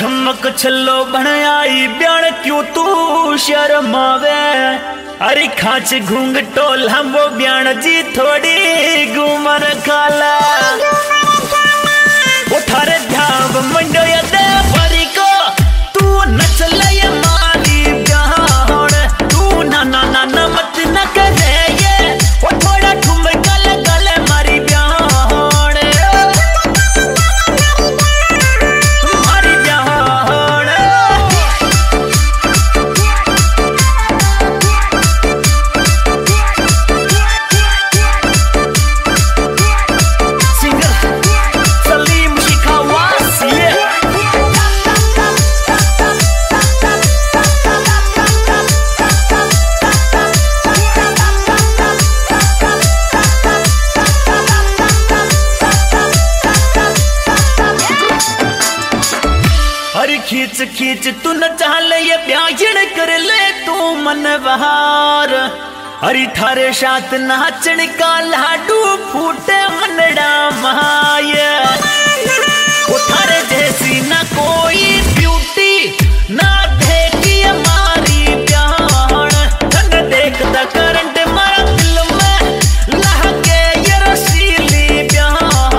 छमक छल्लो बन आई ब्याण क्यों तू शर्मावे। अरे खाच घूंग टोल हम वो ब्याण जी थोड़ी घूमर खाला। उठारे ध्याव मंडो या दे परी को तू नच ले मारी ब्याण। तू ना ना ना ना मत न करे ये वो थोड़ा ठुम गल गल मारी ब्याण। खींच खींच तू न चाल ये ब्याजन कर ले तू मन बहार। अरे थारे साथ नाचन का लाडू फूटे मनड़ा माय। थारे जैसी ना कोई ब्यूटी ना देखी हमारी ब्याण। धन देखता करंट मारा दिल में लहके ये रसीली ब्याण।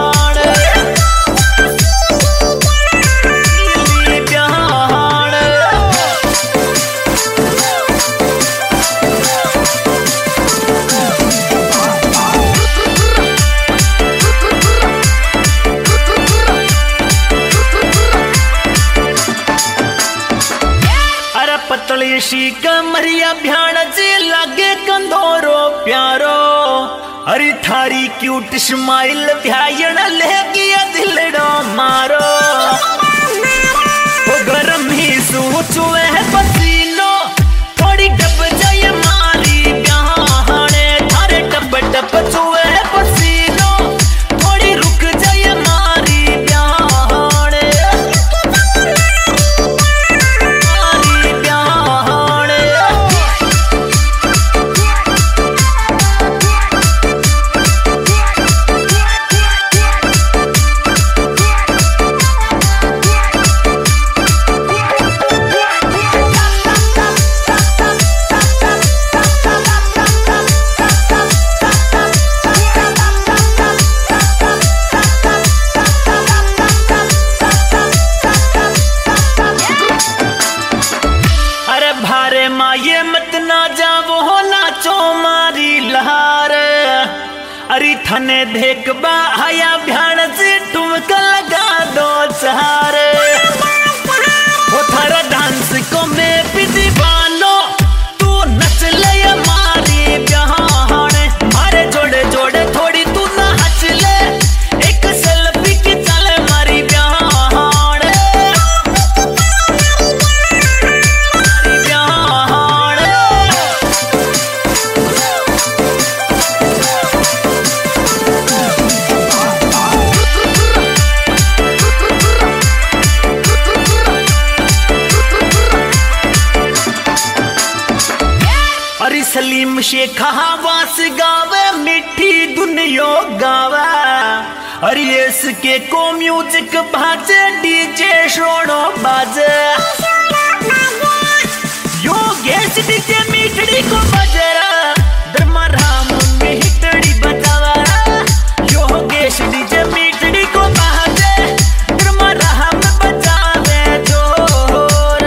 पतली शी कमरिया भ्याण जे लागे कंदोरो प्यारो। अरे थारी क्यूट स्माइल भ्यायण ले गया दिलड़ो मारो। ओ गरम ही सूचुए पसीनो थोड़ी डब जाए मारी ब्याहणे। थारे टप टप चुए पसीनो थोड़ी रुक जाए मारी ब्याहणे। ये मत ना जावो हो नाचो मारी लहार। अरे थने देख बा हया भ्याण से ठुमका लगा दो चार। वो थारा डांस को मैं भी दीवानो तू नच ले मारी ब्याहण। मारे जोड़े जोड़े थोड़ी तू ना हंस ले एक सेल्फी की चले मारी ब्याहण। सलीम शेख हवास गावे मिठी दुनिया गावे। अरे इसके को म्यूजिक बाजे डीजे शोनो बाजे। योगेश डीजे मिठड़ी को बजरा धर्मराम में हिटड़ी बजावा। योगेश डीजे मिठड़ी को बाजे धर्मराम बजावे जोर।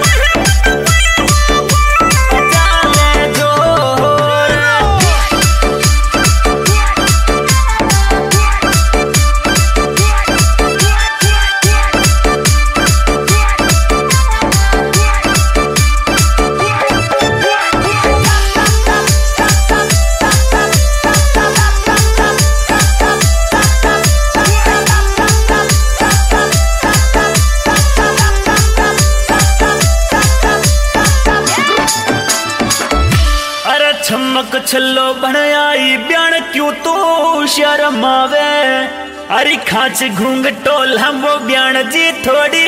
छमक छल्लो बन आई ब्याण क्यों तू शर्मावे। अरे खाच घूंग टोल हम वो ब्याण जी थोड़ी